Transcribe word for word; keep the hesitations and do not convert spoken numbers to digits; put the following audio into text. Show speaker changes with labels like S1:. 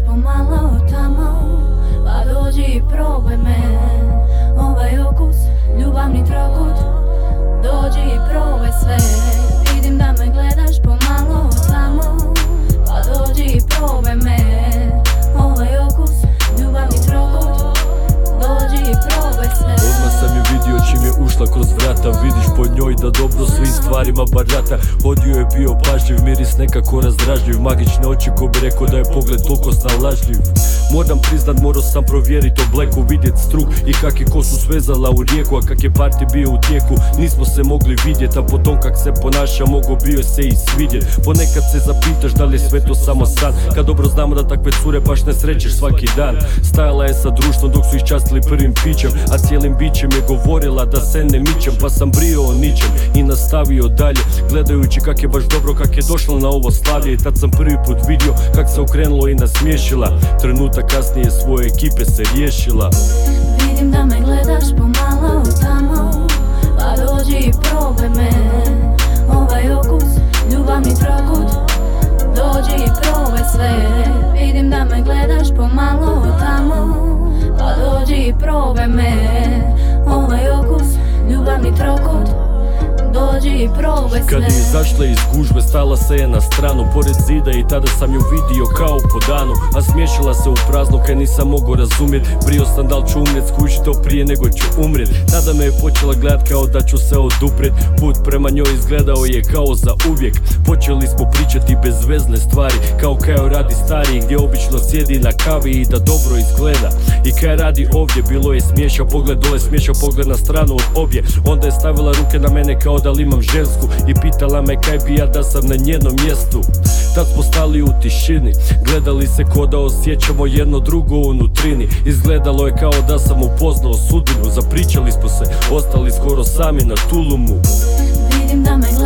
S1: pomalo tamo, pa dođi i probaj me. Ovaj okus, ljubavni trokut, dođi i probaj sve. Vidim da me gledaš pomalo tamo, pa dođi i probaj me. Ovaj okus, ljubavni trokut, dođi i probaj sve.
S2: Odmah sam je vidio čim je ušla kroz vrata. Vidiš po njoj da dobro svim stvarima barata. Hodio je bio pažljiv, miris nekako razdražljiv. Magične oči ko bi rekao da je pogled toliko snalažljiv. Moram priznat, morao sam provjerit obleku, vidjet struk i kak je kosu svezala u rijeku. A kak je party bio u tijeku, nismo se mogli vidjet. A po tom kak se ponaša, mogo bio se i svidjet. Ponekad se zapitaš da li je sve to samo san, kad dobro znamo da takve cure baš ne srećeš svaki dan. Stajala je sa društvom dok su ih častili prvim pićem, a cijelim bićem je govorila da se ne mićem. Pa sam brio o ničem i nastavio dalje, gledajući kak je baš dobro kak je došla na ovo slavlje. I tad sam prvi put vidio kak se okrenulo i nasmiješila. Trenutak kasnije svoje ekipe se riješila.
S1: Vidim da me gledaš pomalo tamo, pa dođi i probaj me. Ovaj okus, ljubavni trokut, dođi i probaj sve. Vidim da me gledaš pomalo tamo, pa dođi i probaj me. Ovaj okus, ljubavni trokut, dođi i probaj sve.
S2: Kad je izašla iz gužve, stala se je na stranu pored zida i tada sam ju vidio kao po danu. A smiješila se u prazno kaj nisam mogao razumjet. Brio sam dal ću umrijet, skuži to prije nego ću umrijet. Tada me je počela gledat kao da ću se odupret. Put prema njoj izgledao je kao za uvijek. Počeli smo pričati bezvezne stvari, kao kaj radi stariji gdje obično sjedi na kavi i da dobro izgleda. I kaj radi ovdje, bilo je smiješao pogled dole, smiješao pogled na stranu od obje. Onda je stavila ruke na mene kao da li imam žensku i pitala me kaj bi ja da sam na njenom mjestu. Tad smo stali u tišini, gledali se ko da osjećamo jedno drugo u nutrini. Izgledalo je kao da sam upoznao sudbinu, zapričali smo se, ostali skoro sami na tulumu.
S1: Vidim da me